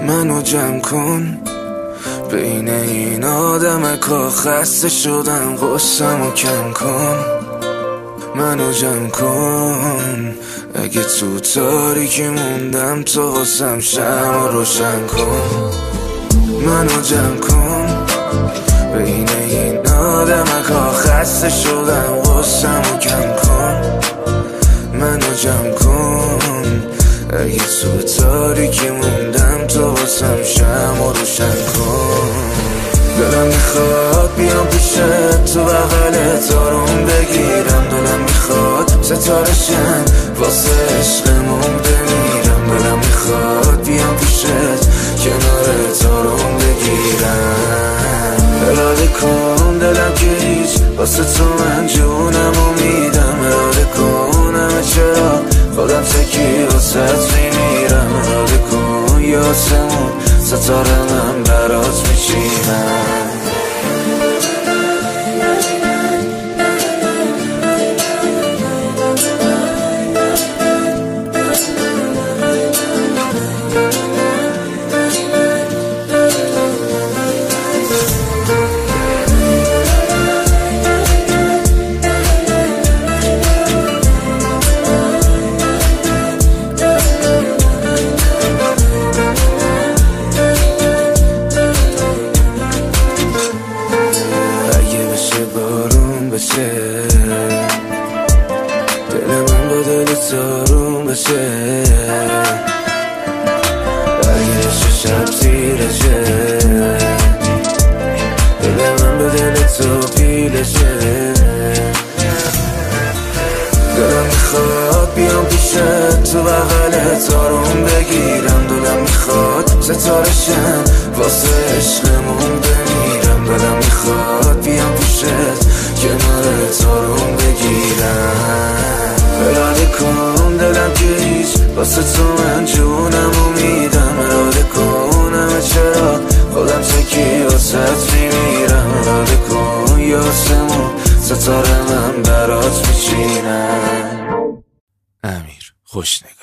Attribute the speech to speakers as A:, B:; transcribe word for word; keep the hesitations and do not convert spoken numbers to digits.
A: منو جمع کن بین این آدم که خسته شدم، غصه‌مو کم کن. منو جمع کن اگه تو تاریکی موندم، تو واسم شمع روشن کن. منو جمع کن بین این آدم که خسته شدم، غصه‌مو کم کن. منو جمع کن اگه تو تاریکی موندم، تو واسم شمع روشن کن. دلم میخواد بیام پیشت، تو بغلت آروم بگیرم. دلم میخواد ستاره شم واسه عشقمون بمیرم. دلم میخواد بیام پیشت، کنارت آروم بگیرم. اراده کن دلم که هیچ، واسه تو من جونمو میدم. اراده کن همه چرا خودم تکی واسه میمیرم. اراده کن یاسمون ستاره من برات میچینم. دل من با دلت آروم بشه، اگه شب تیره شه. دل من با دلت تو پیله شه. دلم میخواد بیام پیشت، تو بغلت آروم بگیرم. دلم میخواد ستاره شم واسه عشقمون بمیرم. دلم میخواد بیام پیشت، کنارت آروم بگیرم. اراده کن دلم که هیچ، واسه تو من جونمو میدم. اراده کن همه چرا خودم تکی واسه میمیرم. اراده کن یاسمون ستاره من برات میچینم. امیر خوشنگار.